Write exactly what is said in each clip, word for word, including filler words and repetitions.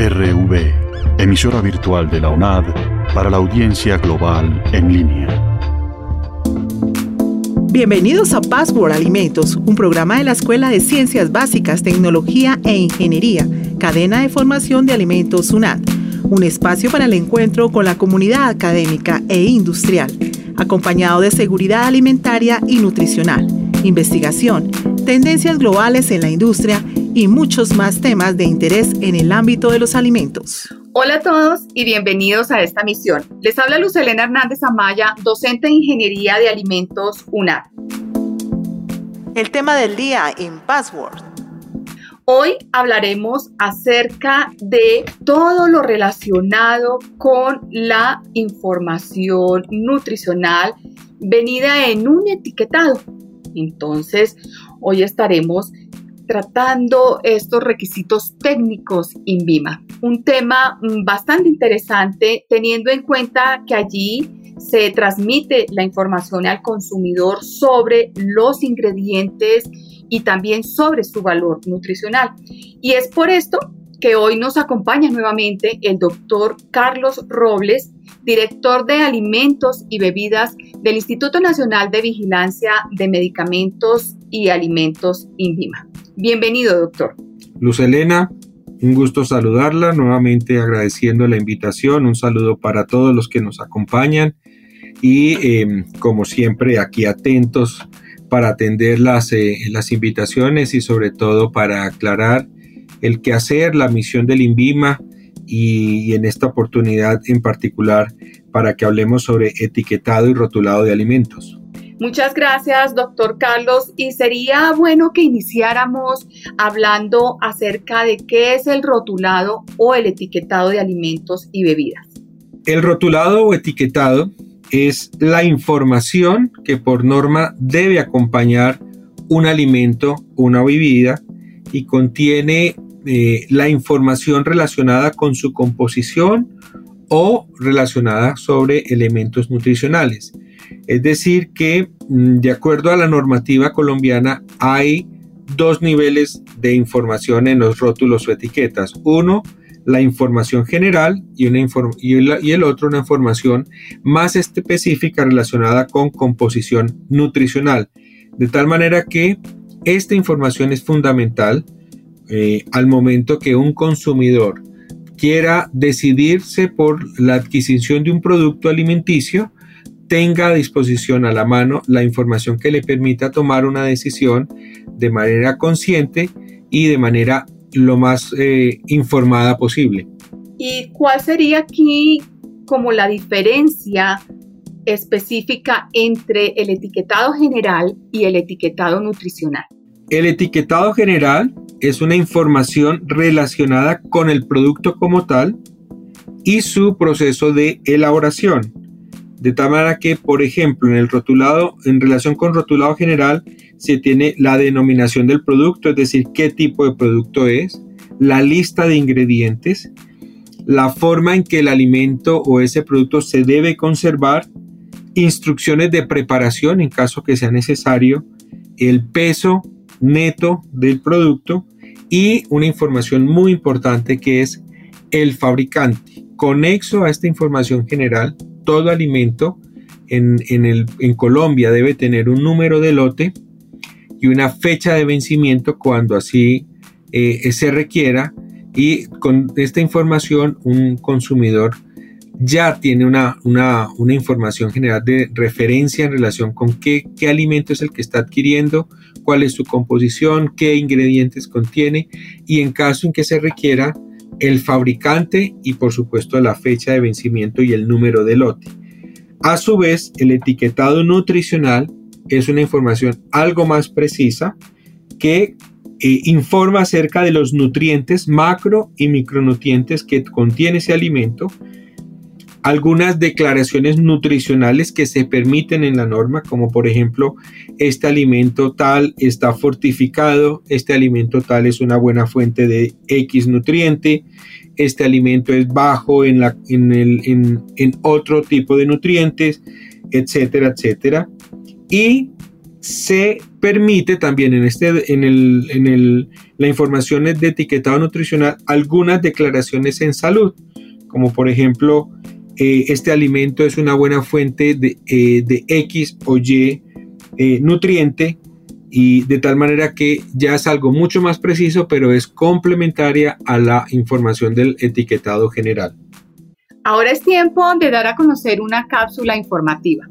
R V, emisora virtual de la UNAD para la audiencia global en línea. Bienvenidos a Password Alimentos, un programa de la Escuela de Ciencias Básicas, Tecnología e Ingeniería, Cadena de Formación de Alimentos UNAD, un espacio para el encuentro con la comunidad académica e industrial, acompañado de seguridad alimentaria y nutricional, investigación, tendencias globales en la industria y muchos más temas de interés en el ámbito de los alimentos. Hola a todos y bienvenidos a esta misión. Les habla Luz Helena Hernández Amaya, docente de Ingeniería de Alimentos UNAD. El tema del día en Password. Hoy hablaremos acerca de todo lo relacionado con la información nutricional venida en un etiquetado. Entonces, hoy estaremos tratando estos requisitos técnicos INVIMA, un tema bastante interesante teniendo en cuenta que allí se transmite la información al consumidor sobre los ingredientes y también sobre su valor nutricional. Y es por esto que hoy nos acompaña nuevamente el doctor Carlos Robles, director de Alimentos y Bebidas del Instituto Nacional de Vigilancia de Medicamentos y Alimentos INVIMA. Bienvenido, doctor. Luz Helena, un gusto saludarla, nuevamente agradeciendo la invitación, un saludo para todos los que nos acompañan y eh, como siempre aquí atentos para atender las, eh, las invitaciones y sobre todo para aclarar el quehacer, la misión del INVIMA y, y en esta oportunidad en particular para que hablemos sobre etiquetado y rotulado de alimentos. Muchas gracias, doctor Carlos. Y sería bueno que iniciáramos hablando acerca de qué es el rotulado o el etiquetado de alimentos y bebidas. El rotulado o etiquetado es la información que por norma debe acompañar un alimento, una bebida, y contiene eh, la información relacionada con su composición o relacionada sobre elementos nutricionales. Es decir que, de acuerdo a la normativa colombiana, hay dos niveles de información en los rótulos o etiquetas. Uno, la información general y, una inform- y, el, y el otro, una información más específica relacionada con composición nutricional. De tal manera que esta información es fundamental eh, al momento que un consumidor quiera decidirse por la adquisición de un producto alimenticio, tenga a disposición a la mano la información que le permita tomar una decisión de manera consciente y de manera lo más eh, informada posible. ¿Y cuál sería aquí como la diferencia específica entre el etiquetado general y el etiquetado nutricional? El etiquetado general es una información relacionada con el producto como tal y su proceso de elaboración. De tal manera que, por ejemplo, en el rotulado, en relación con rotulado general, se tiene la denominación del producto, es decir, qué tipo de producto es, la lista de ingredientes, la forma en que el alimento o ese producto se debe conservar, instrucciones de preparación en caso que sea necesario, el peso neto del producto y una información muy importante que es el fabricante. Conexo a esta información general, todo alimento en, en, el, en Colombia debe tener un número de lote y una fecha de vencimiento cuando así eh, se requiera, y con esta información un consumidor ya tiene una, una, una información general de referencia en relación con qué, qué alimento es el que está adquiriendo, cuál es su composición, qué ingredientes contiene y en caso en que se requiera el fabricante y por supuesto la fecha de vencimiento y el número de lote. A su vez, el etiquetado nutricional es una información algo más precisa que eh, informa acerca de los nutrientes macro y micronutrientes que contiene ese alimento, algunas declaraciones nutricionales que se permiten en la norma, como por ejemplo, este alimento tal está fortificado, este alimento tal es una buena fuente de X nutriente, este alimento es bajo en, la, en, el, en, en otro tipo de nutrientes, etcétera, etcétera. Y se permite también en, este, en, el, en el, la información de etiquetado nutricional algunas declaraciones en salud, como por ejemplo, eh, este alimento es una buena fuente de, eh, de X o Y eh, nutriente, y de tal manera que ya es algo mucho más preciso, pero es complementaria a la información del etiquetado general. Ahora es tiempo de dar a conocer una cápsula informativa.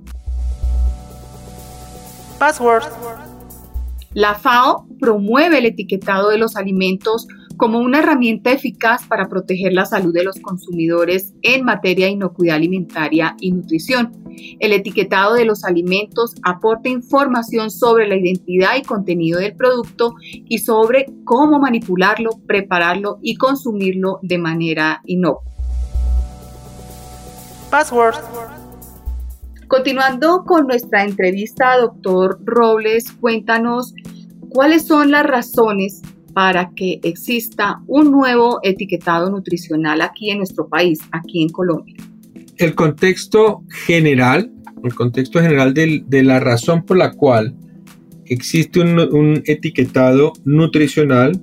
Password. La FAO promueve el etiquetado de los alimentos como una herramienta eficaz para proteger la salud de los consumidores en materia de inocuidad alimentaria y nutrición. El etiquetado de los alimentos aporta información sobre la identidad y contenido del producto y sobre cómo manipularlo, prepararlo y consumirlo de manera inocua. Password. Continuando con nuestra entrevista, doctor Robles, cuéntanos cuáles son las razones para que exista un nuevo etiquetado nutricional aquí en nuestro país, aquí en Colombia. El contexto general, el contexto general de, de la razón por la cual existe un, un etiquetado nutricional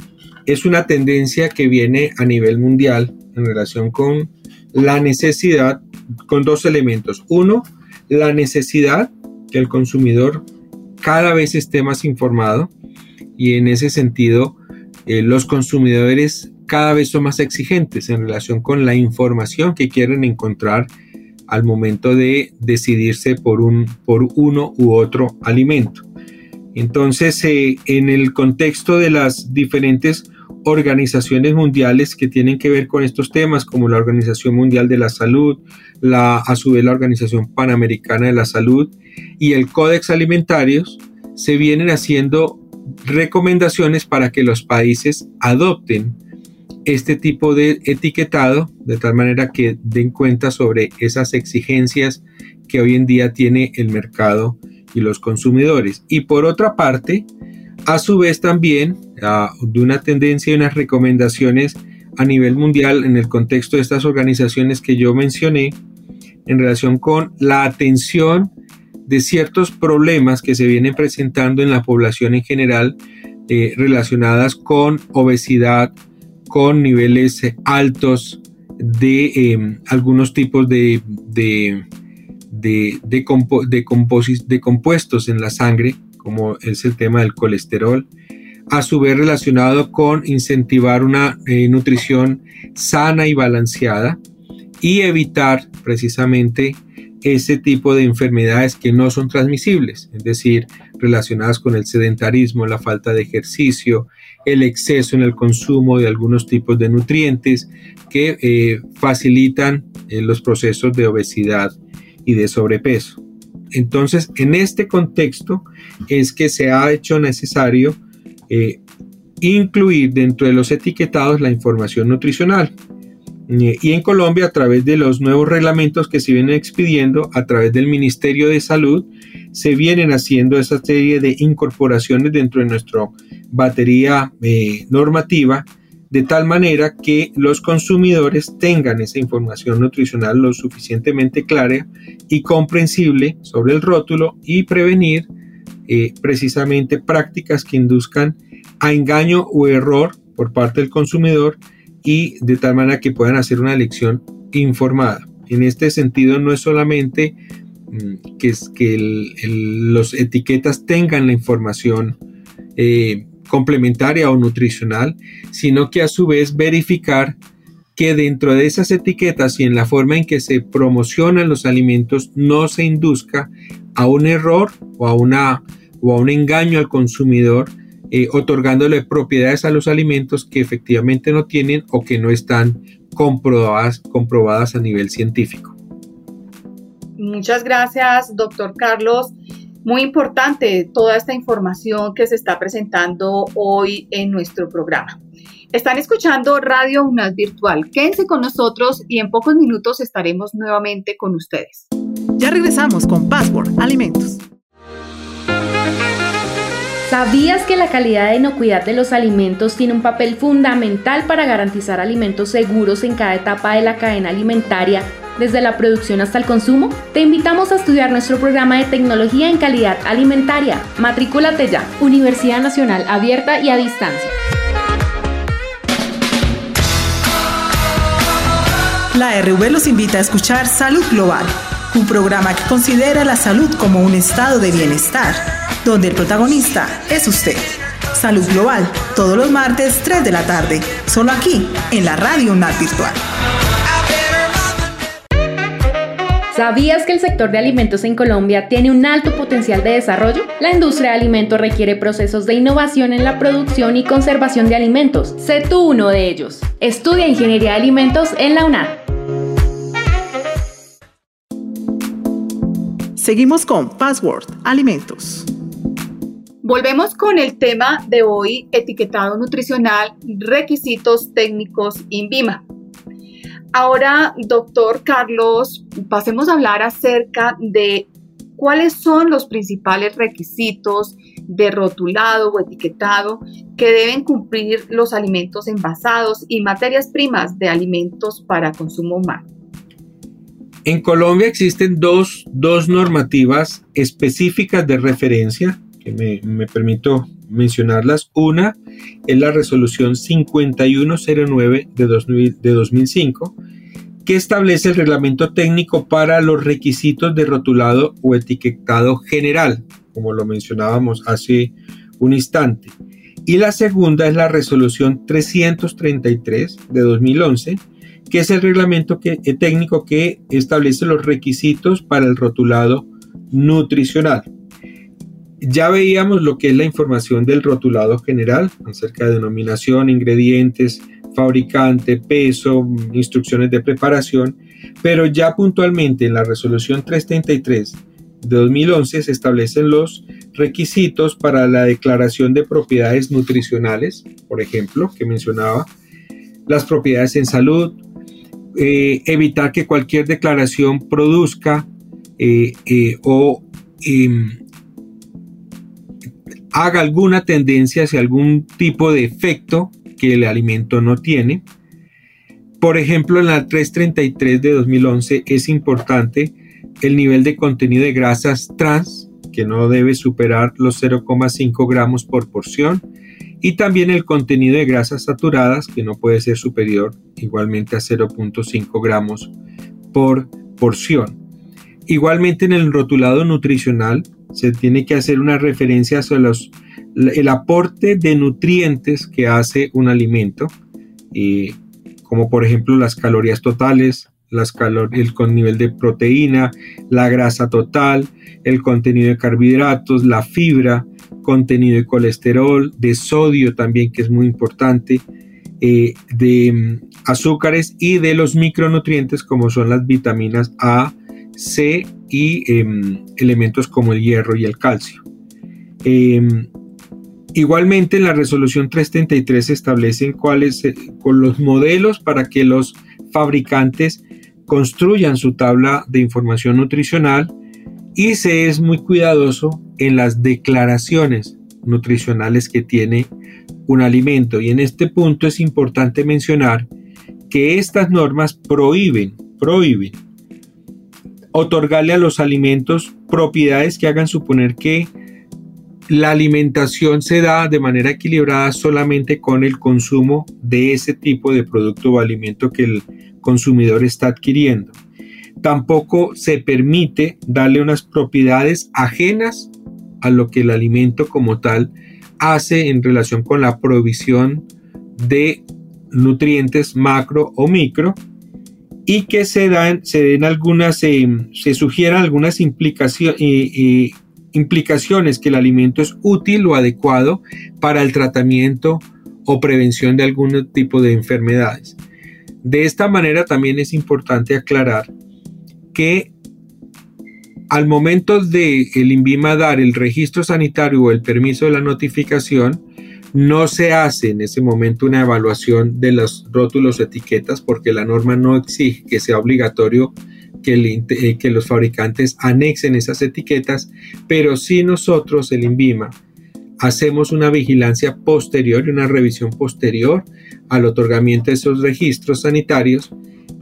es una tendencia que viene a nivel mundial en relación con la necesidad, con dos elementos. Uno, la necesidad que el consumidor cada vez esté más informado, y en ese sentido eh, los consumidores cada vez son más exigentes en relación con la información que quieren encontrar al momento de decidirse por, un, por uno u otro alimento. Entonces, eh, en el contexto de las diferentes organizaciones mundiales que tienen que ver con estos temas, como la Organización Mundial de la Salud, la, a su vez la Organización Panamericana de la Salud y el Códex Alimentarios, se vienen haciendo recomendaciones para que los países adopten este tipo de etiquetado, de tal manera que den cuenta sobre esas exigencias que hoy en día tiene el mercado y los consumidores. Y por otra parte, a su vez también uh, de una tendencia y unas recomendaciones a nivel mundial en el contexto de estas organizaciones que yo mencioné en relación con la atención de ciertos problemas que se vienen presentando en la población en general eh, relacionadas con obesidad, con niveles eh, altos de eh, algunos tipos de, de, de, de, compo de, composis de compuestos en la sangre, como es el tema del colesterol, a su vez relacionado con incentivar una eh, nutrición sana y balanceada y evitar precisamente ese tipo de enfermedades que no son transmisibles, es decir, relacionadas con el sedentarismo, la falta de ejercicio, el exceso en el consumo de algunos tipos de nutrientes que eh, facilitan eh, los procesos de obesidad y de sobrepeso. Entonces, en este contexto es que se ha hecho necesario eh, incluir dentro de los etiquetados la información nutricional. Y en Colombia, a través de los nuevos reglamentos que se vienen expidiendo a través del Ministerio de Salud, se vienen haciendo esa serie de incorporaciones dentro de nuestra batería eh, normativa, de tal manera que los consumidores tengan esa información nutricional lo suficientemente clara y comprensible sobre el rótulo y prevenir eh, precisamente prácticas que induzcan a engaño o error por parte del consumidor, y de tal manera que puedan hacer una elección informada. En este sentido, no es solamente mmm, que, que el, el, los etiquetas tengan la información eh, complementaria o nutricional, sino que a su vez verificar que dentro de esas etiquetas y en la forma en que se promocionan los alimentos no se induzca a un error o a, una, o a un engaño al consumidor, Eh, otorgándole propiedades a los alimentos que efectivamente no tienen o que no están comprobadas, comprobadas a nivel científico. Muchas gracias, doctor Carlos. Muy importante toda esta información que se está presentando hoy en nuestro programa. Están escuchando Radio UNAD Virtual. Quédense con nosotros y en pocos minutos estaremos nuevamente con ustedes. Ya regresamos con Password Alimentos. ¿Sabías que la calidad e inocuidad de los alimentos tiene un papel fundamental para garantizar alimentos seguros en cada etapa de la cadena alimentaria desde la producción hasta el consumo? Te invitamos a estudiar nuestro programa de Tecnología en Calidad Alimentaria. Matrículate ya. Universidad Nacional Abierta y a Distancia. La R V los invita a escuchar Salud Global, un programa que considera la salud como un estado de bienestar, donde el protagonista es usted. Salud Global, todos los martes, tres de la tarde, solo aquí, en la Radio UNAD Virtual. ¿Sabías que el sector de alimentos en Colombia tiene un alto potencial de desarrollo? La industria de alimentos requiere procesos de innovación en la producción y conservación de alimentos. Sé tú uno de ellos. Estudia Ingeniería de Alimentos en la UNAD. Seguimos con Password Alimentos. Volvemos con el tema de hoy, etiquetado nutricional, requisitos técnicos INVIMA. Ahora, doctor Carlos, pasemos a hablar acerca de cuáles son los principales requisitos de rotulado o etiquetado que deben cumplir los alimentos envasados y materias primas de alimentos para consumo humano. En Colombia existen dos, dos normativas específicas de referencia, que me, me permito mencionarlas. Una es la resolución cincuenta y uno cero nueve de, dos mil, de dos mil cinco, que establece el reglamento técnico para los requisitos de rotulado o etiquetado general, como lo mencionábamos hace un instante. Y la segunda es la resolución trescientos treinta y tres de dos mil once, que es el reglamento que, eh, técnico que establece los requisitos para el rotulado nutricional. Ya veíamos lo que es la información del rotulado general acerca de denominación, ingredientes, fabricante, peso, instrucciones de preparación, pero ya puntualmente en la resolución trescientos treinta y tres de dos mil once se establecen los requisitos para la declaración de propiedades nutricionales, por ejemplo, que mencionaba, las propiedades en salud, eh, evitar que cualquier declaración produzca eh, eh, o eh, haga alguna tendencia hacia algún tipo de efecto que el alimento no tiene. Por ejemplo, en la trescientos treinta y tres de dos mil once es importante el nivel de contenido de grasas trans, que no debe superar los cero coma cinco gramos por porción, y también el contenido de grasas saturadas, que no puede ser superior igualmente a cero punto cinco gramos por porción. Igualmente en el rotulado nutricional se tiene que hacer una referencia sobre los, el aporte de nutrientes que hace un alimento, eh, como por ejemplo las calorías totales, las calor- el con nivel de proteína, la grasa total, el contenido de carbohidratos, la fibra, contenido de colesterol, de sodio también, que es muy importante, eh, de um, azúcares y de los micronutrientes como son las vitaminas A, C y eh, elementos como el hierro y el calcio. Eh, igualmente en la resolución trescientos treinta y tres se establecen cuáles eh, con los modelos para que los fabricantes construyan su tabla de información nutricional, y se es muy cuidadoso en las declaraciones nutricionales que tiene un alimento. Y en este punto es importante mencionar que estas normas prohíben, prohíben otorgarle a los alimentos propiedades que hagan suponer que la alimentación se da de manera equilibrada solamente con el consumo de ese tipo de producto o alimento que el consumidor está adquiriendo. Tampoco se permite darle unas propiedades ajenas a lo que el alimento como tal hace en relación con la provisión de nutrientes macro o micro, y que se dan, se den algunas, eh, se sugieran algunas implicaciones, eh, eh, implicaciones que el alimento es útil o adecuado para el tratamiento o prevención de algún tipo de enfermedades. De esta manera también es importante aclarar que al momento de el INVIMA dar el registro sanitario o el permiso de la notificación, no se hace en ese momento una evaluación de los rótulos o etiquetas, porque la norma no exige que sea obligatorio que, el, eh, que los fabricantes anexen esas etiquetas, pero sí nosotros, el INVIMA, hacemos una vigilancia posterior y una revisión posterior al otorgamiento de esos registros sanitarios,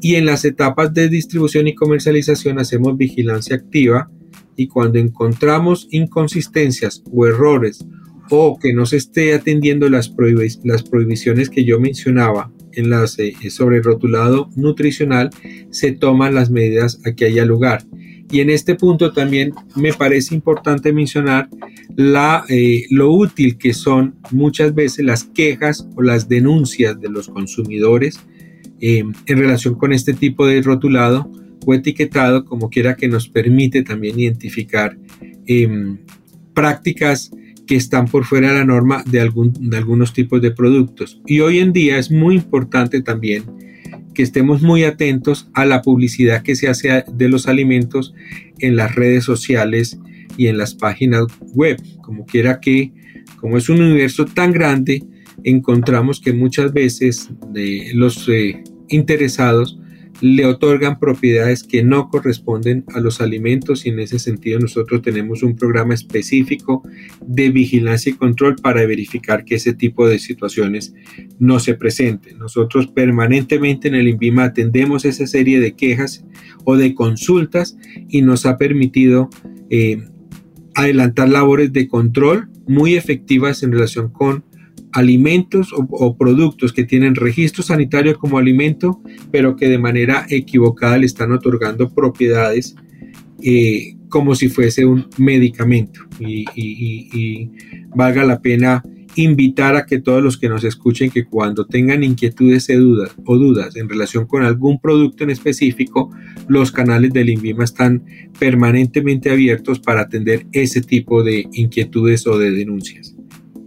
y en las etapas de distribución y comercialización hacemos vigilancia activa, y cuando encontramos inconsistencias o errores o que no se esté atendiendo las, prohib- las prohibiciones que yo mencionaba en las, eh, sobre rotulado nutricional, se toman las medidas a que haya lugar. Y en este punto también me parece importante mencionar la, eh, lo útil que son muchas veces las quejas o las denuncias de los consumidores eh, en relación con este tipo de rotulado o etiquetado, como quiera, que nos permite también identificar eh, prácticas que están por fuera de la norma de, algún, de algunos tipos de productos. Y hoy en día es muy importante también que estemos muy atentos a la publicidad que se hace de los alimentos en las redes sociales y en las páginas web. Como quiera que, como es un universo tan grande, encontramos que muchas veces eh, los eh, interesados le otorgan propiedades que no corresponden a los alimentos, y en ese sentido nosotros tenemos un programa específico de vigilancia y control para verificar que ese tipo de situaciones no se presenten. Nosotros permanentemente en el INVIMA atendemos esa serie de quejas o de consultas, y nos ha permitido eh, adelantar labores de control muy efectivas en relación con alimentos o, o productos que tienen registro sanitario como alimento, pero que de manera equivocada le están otorgando propiedades eh, como si fuese un medicamento. Y, y, y, y valga la pena invitar a que todos los que nos escuchen, que cuando tengan inquietudes o dudas, o dudas en relación con algún producto en específico, los canales del INVIMA están permanentemente abiertos para atender ese tipo de inquietudes o de denuncias.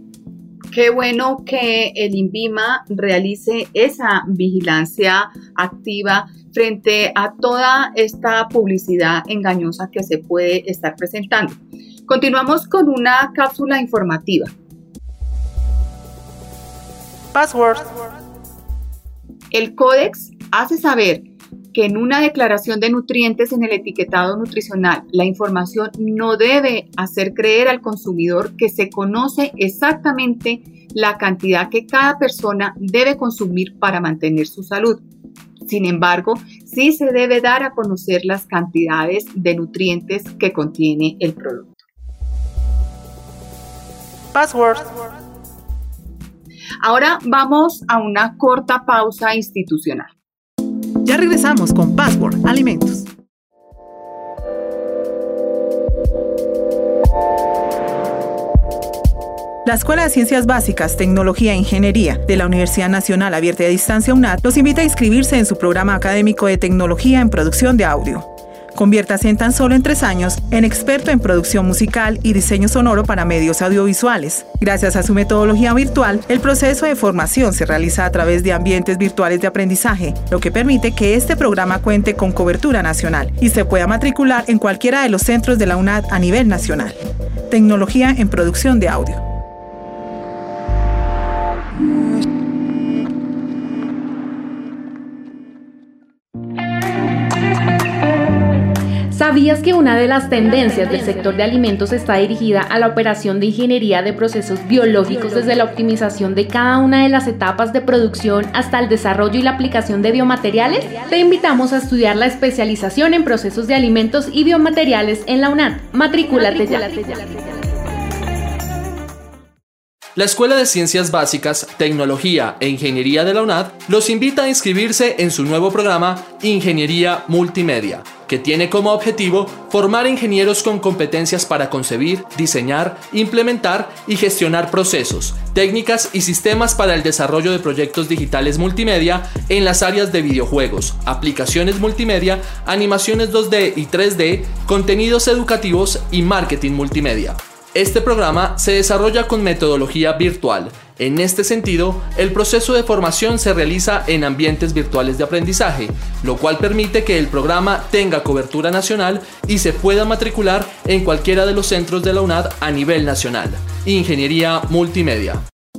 Qué bueno que el INVIMA realice esa vigilancia activa frente a toda esta publicidad engañosa que se puede estar presentando. Continuamos con una cápsula informativa. Password. El Códex hace saber que en una declaración de nutrientes en el etiquetado nutricional, la información no debe hacer creer al consumidor que se conoce exactamente la cantidad que cada persona debe consumir para mantener su salud. Sin embargo, sí se debe dar a conocer las cantidades de nutrientes que contiene el producto. Password. Ahora vamos a una corta pausa institucional. Ya regresamos con Password Alimentos. La Escuela de Ciencias Básicas, Tecnología e Ingeniería de la Universidad Nacional Abierta y a Distancia UNAD los invita a inscribirse en su programa académico de Tecnología en Producción de Audio. Conviértase en tan solo en tres años en experto en producción musical y diseño sonoro para medios audiovisuales. Gracias a su metodología virtual, el proceso de formación se realiza a través de ambientes virtuales de aprendizaje, lo que permite que este programa cuente con cobertura nacional y se pueda matricular en cualquiera de los centros de la UNAD a nivel nacional. Tecnología en producción de audio. ¿Sabías que una de las tendencias del sector de alimentos está dirigida a la operación de ingeniería de procesos biológicos desde la optimización de cada una de las etapas de producción hasta el desarrollo y la aplicación de biomateriales? Te invitamos a estudiar la especialización en procesos de alimentos y biomateriales en la UNAD. Matricúlate ya. La Escuela de Ciencias Básicas, Tecnología e Ingeniería de la UNAD los invita a inscribirse en su nuevo programa Ingeniería Multimedia, que tiene como objetivo formar ingenieros con competencias para concebir, diseñar, implementar y gestionar procesos, técnicas y sistemas para el desarrollo de proyectos digitales multimedia en las áreas de videojuegos, aplicaciones multimedia, animaciones dos D y tres D, contenidos educativos y marketing multimedia. Este programa se desarrolla con metodología virtual. En este sentido, el proceso de formación se realiza en ambientes virtuales de aprendizaje, lo cual permite que el programa tenga cobertura nacional y se pueda matricular en cualquiera de los centros de la UNAD a nivel nacional. Ingeniería Multimedia.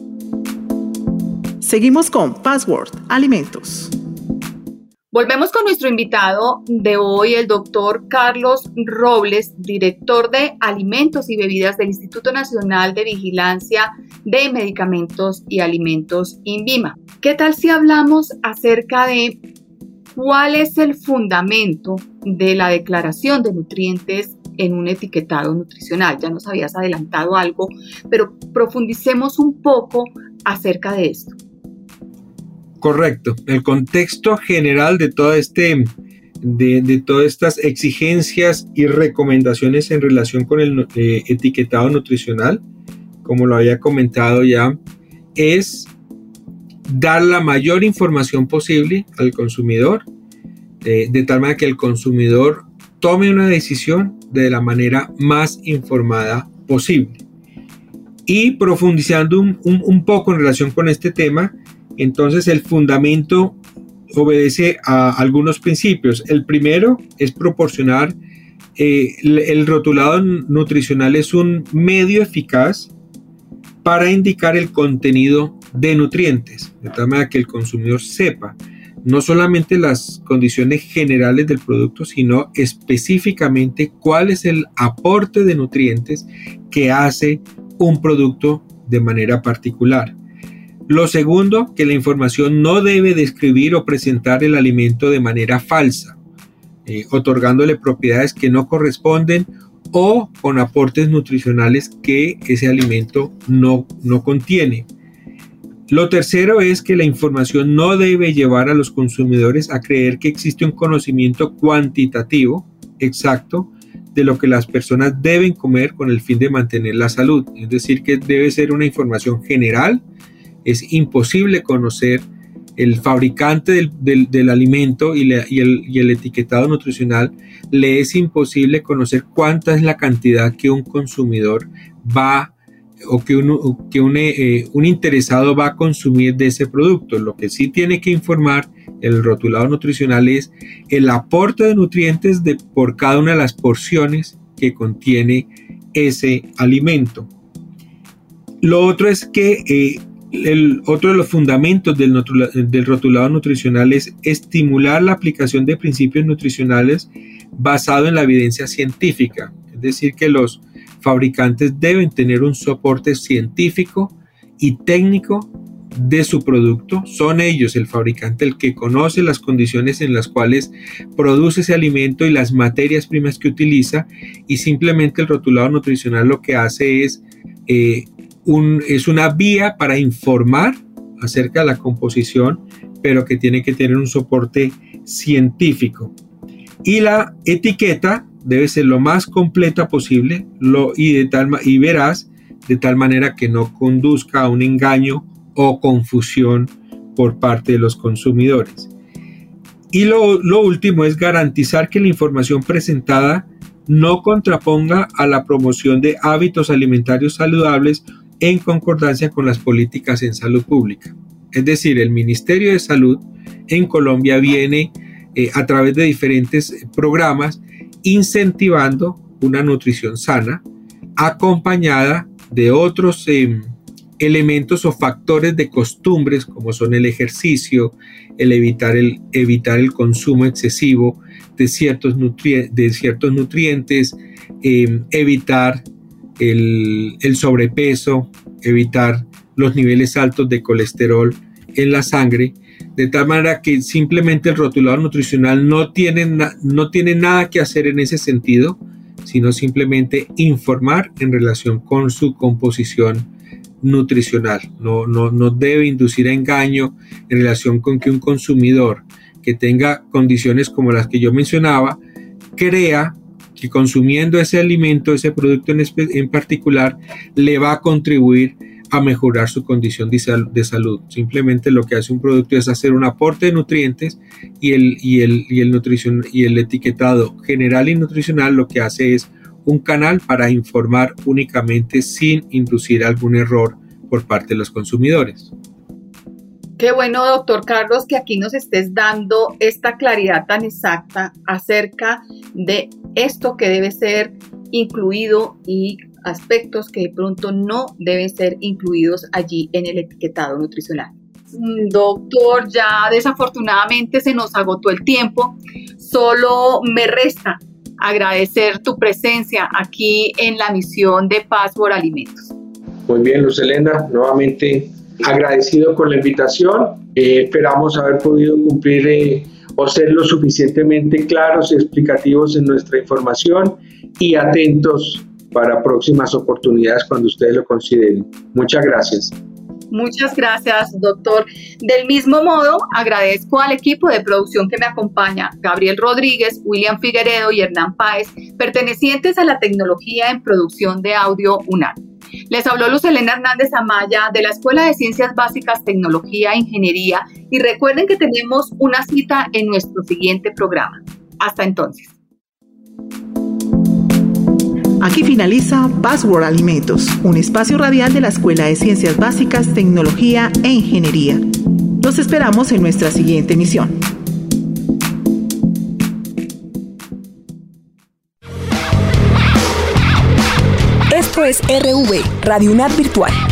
Seguimos con Password Alimentos. Volvemos con nuestro invitado de hoy, el doctor Carlos Robles, director de Alimentos y Bebidas del Instituto Nacional de Vigilancia de Medicamentos y Alimentos, INVIMA. ¿Qué tal si hablamos acerca de ¿cuál es el fundamento de la declaración de nutrientes en un etiquetado nutricional? Ya nos habías adelantado algo, pero profundicemos un poco acerca de esto. Correcto. El contexto general de todo este, de, de todas estas exigencias y recomendaciones en relación con el eh, etiquetado nutricional, como lo había comentado ya, es dar la mayor información posible al consumidor, eh, de tal manera que el consumidor tome una decisión de la manera más informada posible. Y profundizando un, un, un poco en relación con este tema, entonces el fundamento obedece a algunos principios. El primero es proporcionar, eh, el, el rotulado nutricional es un medio eficaz para indicar el contenido de nutrientes, de tal manera que el consumidor sepa no solamente las condiciones generales del producto, sino específicamente cuál es el aporte de nutrientes que hace un producto de manera particular. Lo segundo, que la información no debe describir o presentar el alimento de manera falsa, eh, otorgándole propiedades que no corresponden o con aportes nutricionales que ese alimento no, no contiene. Lo tercero es que la información no debe llevar a los consumidores a creer que existe un conocimiento cuantitativo exacto de lo que las personas deben comer con el fin de mantener la salud. Es decir, que debe ser una información general. Es imposible conocer el fabricante del, del, del alimento y, la, y, el, y el etiquetado nutricional. Le es imposible conocer cuánta es la cantidad que un consumidor va o que, un, o que un, eh, un interesado va a consumir de ese producto. Lo que sí tiene que informar el rotulado nutricional es el aporte de nutrientes de, por cada una de las porciones que contiene ese alimento. Lo otro es que eh, el otro de los fundamentos del, del rotulado nutricional es estimular la aplicación de principios nutricionales basado en la evidencia científica. Es decir, que los fabricantes deben tener un soporte científico y técnico de su producto. Son ellos, el fabricante, el que conoce las condiciones en las cuales produce ese alimento y las materias primas que utiliza, y simplemente el rotulado nutricional lo que hace es eh, Un, es una vía para informar acerca de la composición, pero que tiene que tener un soporte científico. Y la etiqueta debe ser lo más completa posible lo, y, de tal, y veraz, de tal manera que no conduzca a un engaño o confusión por parte de los consumidores. Y lo, lo último es garantizar que la información presentada no contraponga a la promoción de hábitos alimentarios saludables en concordancia con las políticas en salud pública. Es decir, el Ministerio de Salud en Colombia viene eh, a través de diferentes programas incentivando una nutrición sana, acompañada de otros eh, elementos o factores de costumbres como son el ejercicio, el evitar el, evitar el consumo excesivo de ciertos, nutri- de ciertos nutrientes, eh, evitar El, el sobrepeso, evitar los niveles altos de colesterol en la sangre, de tal manera que simplemente el rotulado nutricional no tiene, na, no tiene nada que hacer en ese sentido, sino simplemente informar en relación con su composición nutricional. No, no, no debe inducir a engaño en relación con que un consumidor que tenga condiciones como las que yo mencionaba, crea que consumiendo ese alimento, ese producto en, en particular, le va a contribuir a mejorar su condición de, sal, de salud. Simplemente lo que hace un producto es hacer un aporte de nutrientes y el, y, el, y, el nutricion, y el etiquetado general y nutricional lo que hace es un canal para informar únicamente sin inducir algún error por parte de los consumidores. Qué bueno, doctor Carlos, que aquí nos estés dando esta claridad tan exacta acerca de esto que debe ser incluido y aspectos que de pronto no deben ser incluidos allí en el etiquetado nutricional. Doctor, ya desafortunadamente se nos agotó el tiempo. Solo me resta agradecer tu presencia aquí en la misión de Password Alimentos. Muy bien, Luz Helena, nuevamente agradecido con la invitación. Eh, esperamos haber podido cumplir eh, o ser lo suficientemente claros y explicativos en nuestra información y atentos para próximas oportunidades cuando ustedes lo consideren. Muchas gracias. Muchas gracias, doctor. Del mismo modo, agradezco al equipo de producción que me acompaña, Gabriel Rodríguez, William Figueredo y Hernán Páez, pertenecientes a la tecnología en producción de audio UNAD. Les habló Luz Helena Hernández Amaya de la Escuela de Ciencias Básicas, Tecnología e Ingeniería, y recuerden que tenemos una cita en nuestro siguiente programa. Hasta entonces. Aquí finaliza Buzzword Alimentos, un espacio radial de la Escuela de Ciencias Básicas, Tecnología e Ingeniería. Los esperamos en nuestra siguiente emisión. Esto es R V, Radio UNAD Virtual.